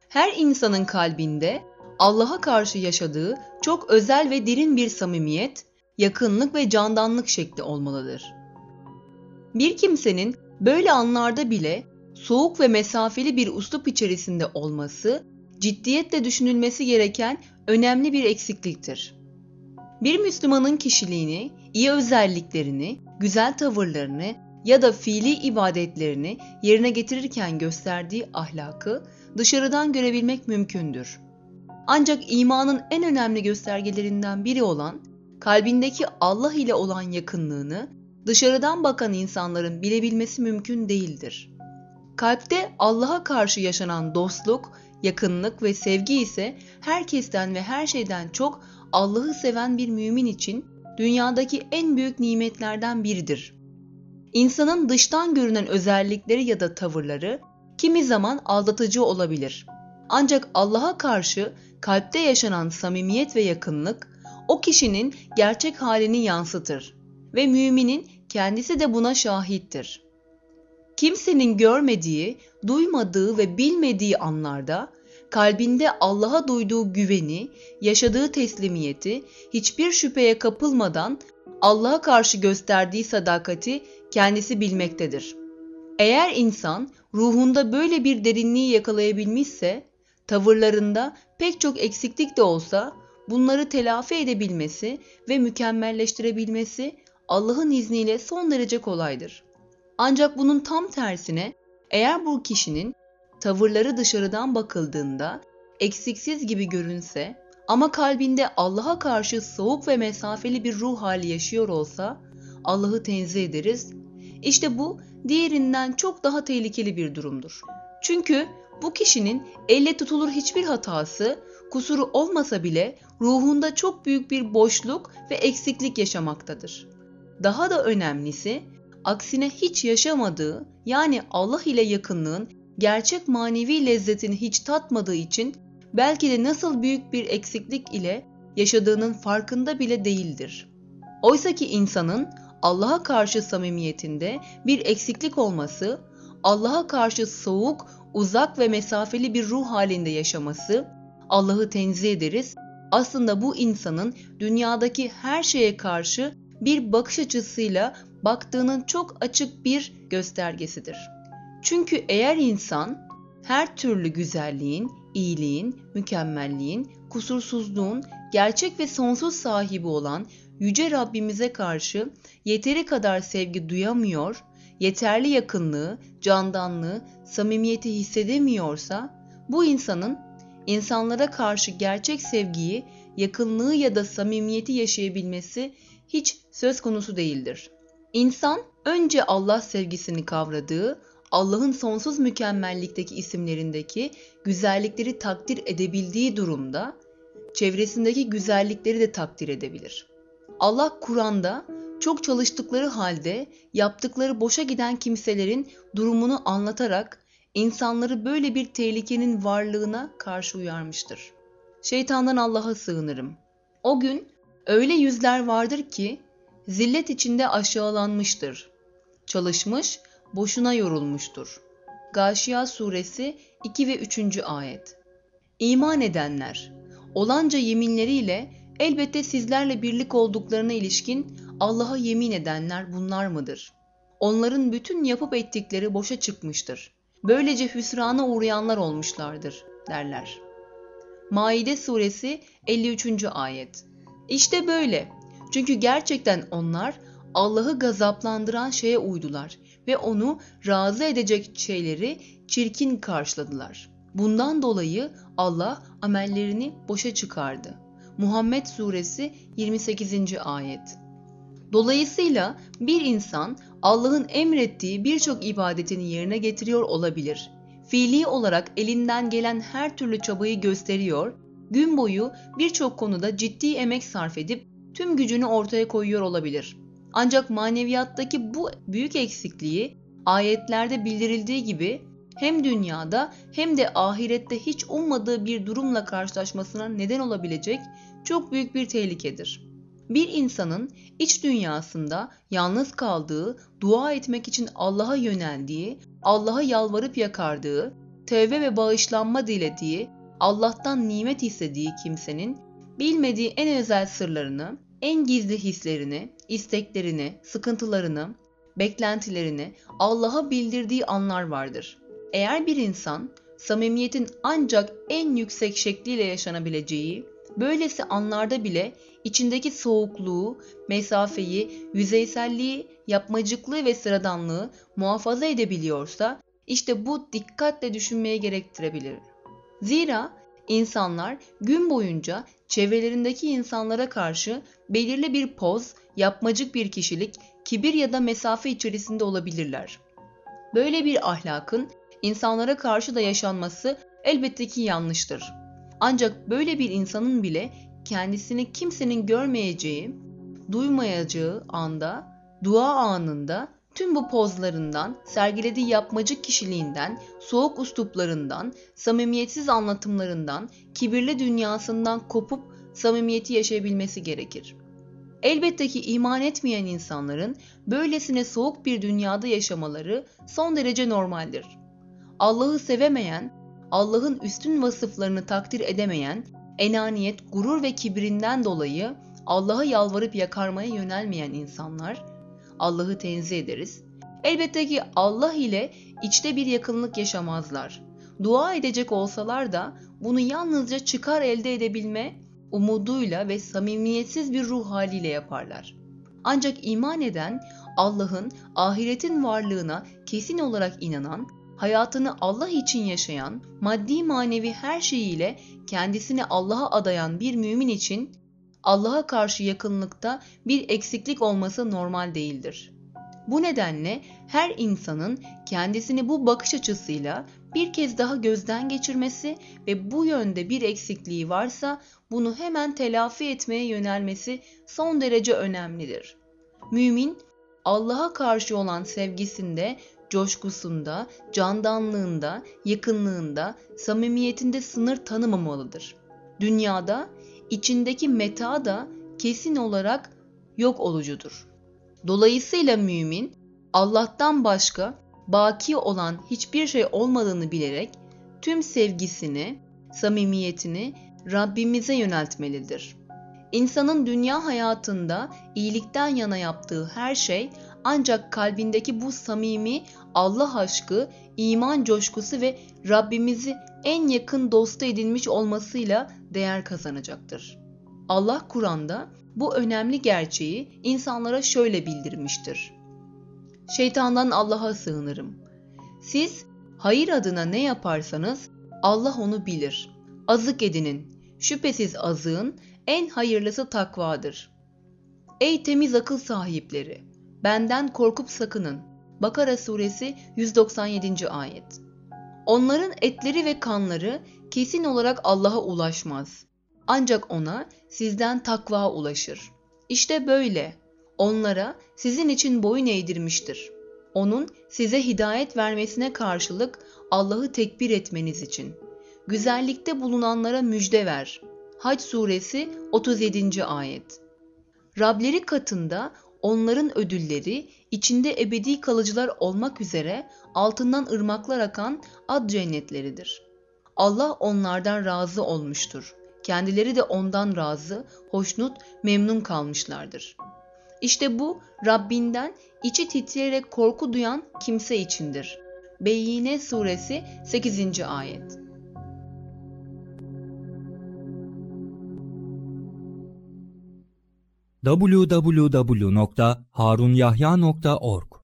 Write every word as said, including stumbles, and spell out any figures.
Her insanın kalbinde Allah'a karşı yaşadığı çok özel ve derin bir samimiyet, yakınlık ve candanlık şekli olmalıdır. Bir kimsenin böyle anlarda bile soğuk ve mesafeli bir üslup içerisinde olması, ciddiyetle düşünülmesi gereken önemli bir eksikliktir. Bir Müslümanın kişiliğini, iyi özelliklerini, güzel tavırlarını ya da fiili ibadetlerini yerine getirirken gösterdiği ahlakı dışarıdan görebilmek mümkündür. Ancak imanın en önemli göstergelerinden biri olan kalbindeki Allah ile olan yakınlığını dışarıdan bakan insanların bilebilmesi mümkün değildir. Kalpte Allah'a karşı yaşanan dostluk, yakınlık ve sevgi ise herkesten ve her şeyden çok Allah'ı seven bir mümin için dünyadaki en büyük nimetlerden biridir. İnsanın dıştan görünen özellikleri ya da tavırları kimi zaman aldatıcı olabilir. Ancak Allah'a karşı kalpte yaşanan samimiyet ve yakınlık o kişinin gerçek halini yansıtır ve müminin kendisi de buna şahittir. Kimsenin görmediği, duymadığı ve bilmediği anlarda kalbinde Allah'a duyduğu güveni, yaşadığı teslimiyeti, hiçbir şüpheye kapılmadan Allah'a karşı gösterdiği sadakati kendisi bilmektedir. Eğer insan ruhunda böyle bir derinliği yakalayabilmişse, tavırlarında pek çok eksiklik de olsa bunları telafi edebilmesi ve mükemmelleştirebilmesi Allah'ın izniyle son derece kolaydır. Ancak bunun tam tersine eğer bu kişinin tavırları dışarıdan bakıldığında eksiksiz gibi görünse ama kalbinde Allah'a karşı soğuk ve mesafeli bir ruh hali yaşıyor olsa Allah'ı tenzih ederiz. İşte bu diğerinden çok daha tehlikeli bir durumdur. Çünkü bu kişinin elle tutulur hiçbir hatası, kusuru olmasa bile ruhunda çok büyük bir boşluk ve eksiklik yaşamaktadır. Daha da önemlisi, aksine hiç yaşamadığı, yani Allah ile yakınlığın gerçek manevi lezzetini hiç tatmadığı için belki de nasıl büyük bir eksiklik ile yaşadığının farkında bile değildir. Oysa ki insanın Allah'a karşı samimiyetinde bir eksiklik olması, Allah'a karşı soğuk, uzak ve mesafeli bir ruh halinde yaşaması, Allah'ı tenzih ederiz, aslında bu insanın dünyadaki her şeye karşı bir bakış açısıyla baktığının çok açık bir göstergesidir. Çünkü eğer insan her türlü güzelliğin, iyiliğin, mükemmelliğin, kusursuzluğun gerçek ve sonsuz sahibi olan Yüce Rabbimize karşı yeteri kadar sevgi duyamıyor, yeterli yakınlığı, candanlığı, samimiyeti hissedemiyorsa, bu insanın insanlara karşı gerçek sevgiyi, yakınlığı ya da samimiyeti yaşayabilmesi hiç söz konusu değildir. İnsan önce Allah sevgisini kavradığı, Allah'ın sonsuz mükemmellikteki isimlerindeki güzellikleri takdir edebildiği durumda, çevresindeki güzellikleri de takdir edebilir. Allah Kur'an'da çok çalıştıkları halde yaptıkları boşa giden kimselerin durumunu anlatarak insanları böyle bir tehlikenin varlığına karşı uyarmıştır. Şeytandan Allah'a sığınırım. O gün öyle yüzler vardır ki zillet içinde aşağılanmıştır. Çalışmış, boşuna yorulmuştur. Gâşiya suresi iki ve üçüncü ayet. İman edenler, olanca yeminleriyle elbette sizlerle birlik olduklarına ilişkin Allah'a yemin edenler bunlar mıdır? Onların bütün yapıp ettikleri boşa çıkmıştır. Böylece hüsrana uğrayanlar olmuşlardır derler. Maide suresi elli üçüncü ayet. İşte böyle. Çünkü gerçekten onlar Allah'ı gazaplandıran şeye uydular ve onu razı edecek şeyleri çirkin karşıladılar. Bundan dolayı Allah amellerini boşa çıkardı. Muhammed suresi yirmi sekizinci ayet. Dolayısıyla bir insan Allah'ın emrettiği birçok ibadetini yerine getiriyor olabilir. Fiili olarak elinden gelen her türlü çabayı gösteriyor, gün boyu birçok konuda ciddi emek sarf edip tüm gücünü ortaya koyuyor olabilir. Ancak maneviyattaki bu büyük eksikliği ayetlerde bildirildiği gibi hem dünyada hem de ahirette hiç ummadığı bir durumla karşılaşmasına neden olabilecek çok büyük bir tehlikedir. Bir insanın iç dünyasında yalnız kaldığı, dua etmek için Allah'a yöneldiği, Allah'a yalvarıp yakardığı, tevbe ve bağışlanma dilediği, Allah'tan nimet istediği kimsenin bilmediği en özel sırlarını, en gizli hislerini, isteklerini, sıkıntılarını, beklentilerini Allah'a bildirdiği anlar vardır. Eğer bir insan samimiyetin ancak en yüksek şekliyle yaşanabileceği, böylesi anlarda bile içindeki soğukluğu, mesafeyi, yüzeyselliği, yapmacıklığı ve sıradanlığı muhafaza edebiliyorsa, işte bu dikkatle düşünmeye gerektirebilir. Zira insanlar gün boyunca çevrelerindeki insanlara karşı belirli bir poz, yapmacık bir kişilik, kibir ya da mesafe içerisinde olabilirler. Böyle bir ahlakın insanlara karşı da yaşanması elbette ki yanlıştır. Ancak böyle bir insanın bile kendisini kimsenin görmeyeceği, duymayacağı anda, dua anında tüm bu pozlarından, sergilediği yapmacık kişiliğinden, soğuk üsluplarından, samimiyetsiz anlatımlarından, kibirli dünyasından kopup samimiyeti yaşayabilmesi gerekir. Elbette ki iman etmeyen insanların böylesine soğuk bir dünyada yaşamaları son derece normaldir. Allah'ı sevemeyen, Allah'ın üstün vasıflarını takdir edemeyen, enaniyet, gurur ve kibirinden dolayı Allah'a yalvarıp yakarmaya yönelmeyen insanlar, Allah'ı tenzih ederiz. Elbette ki Allah ile içte bir yakınlık yaşamazlar. Dua edecek olsalar da bunu yalnızca çıkar elde edebilme umuduyla ve samimiyetsiz bir ruh haliyle yaparlar. Ancak iman eden, Allah'ın, ahiretin varlığına kesin olarak inanan, hayatını Allah için yaşayan, maddi manevi her şeyiyle kendisini Allah'a adayan bir mümin için Allah'a karşı yakınlıkta bir eksiklik olması normal değildir. Bu nedenle her insanın kendisini bu bakış açısıyla bir kez daha gözden geçirmesi ve bu yönde bir eksikliği varsa bunu hemen telafi etmeye yönelmesi son derece önemlidir. Mümin, Allah'a karşı olan sevgisinde, coşkusunda, candanlığında, yakınlığında, samimiyetinde sınır tanımamalıdır. Dünyada içindeki meta da kesin olarak yok olucudur. Dolayısıyla mümin, Allah'tan başka baki olan hiçbir şey olmadığını bilerek tüm sevgisini, samimiyetini Rabbimize yöneltmelidir. İnsanın dünya hayatında iyilikten yana yaptığı her şey ancak kalbindeki bu samimi Allah aşkı, iman coşkusu ve Rabbimizi en yakın dostu edinmiş olmasıyla değer kazanacaktır. Allah Kur'an'da bu önemli gerçeği insanlara şöyle bildirmiştir. Şeytandan Allah'a sığınırım. Siz hayır adına ne yaparsanız Allah onu bilir. Azık edinin. Şüphesiz azığın en hayırlısı takvadır. Ey temiz akıl sahipleri! Benden korkup sakının. Bakara suresi yüz doksan yedinci ayet. Onların etleri ve kanları kesin olarak Allah'a ulaşmaz. Ancak ona sizden takva ulaşır. İşte böyle. Onlara sizin için boyun eğdirmiştir. Onun size hidayet vermesine karşılık Allah'ı tekbir etmeniz için. Güzellikte bulunanlara müjde ver. Hac suresi otuz yedinci ayet. Rableri katında onların ödülleri içinde ebedi kalıcılar olmak üzere altından ırmaklar akan ad cennetleridir. Allah onlardan razı olmuştur. Kendileri de ondan razı, hoşnut, memnun kalmışlardır. İşte bu Rabbinden içi titreyerek korku duyan kimse içindir. Beyyine suresi sekizinci ayet. double-u double-u double-u nokta harunyahya nokta org